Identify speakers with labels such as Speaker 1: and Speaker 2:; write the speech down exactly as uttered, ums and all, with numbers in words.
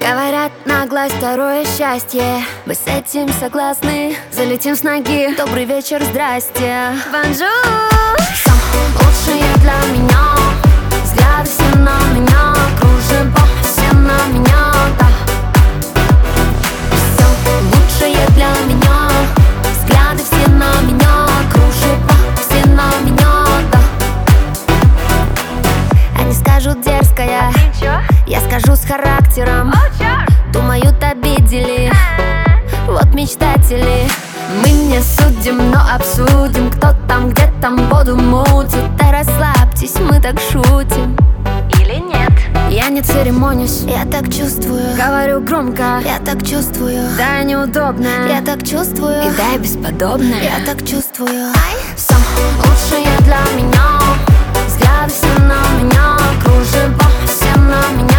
Speaker 1: Говорят, наглость второе счастье. Мы с этим согласны. Залетим с ноги. Добрый вечер, здрасте. Бонжур. Лучшие для меня. Взгляды все на меня. Кружева все на меня, да. Все лучшее для меня. Взгляды все на меня. Кружева все на меня, да. Они скажут дерзкая, я скажу с характером. Думают, обидели. Вот мечтатели. Мы не судим, но обсудим. Кто там, где там воду мутит. Да расслабьтесь, мы так шутим.
Speaker 2: Или нет?
Speaker 1: Я не церемонюсь, я так чувствую. Говорю громко, я так чувствую. Да, неудобно, я так чувствую. И да, бесподобно, я так чувствую. Все лучшее для меня. Взгляды все на меня. Кружева все на меня.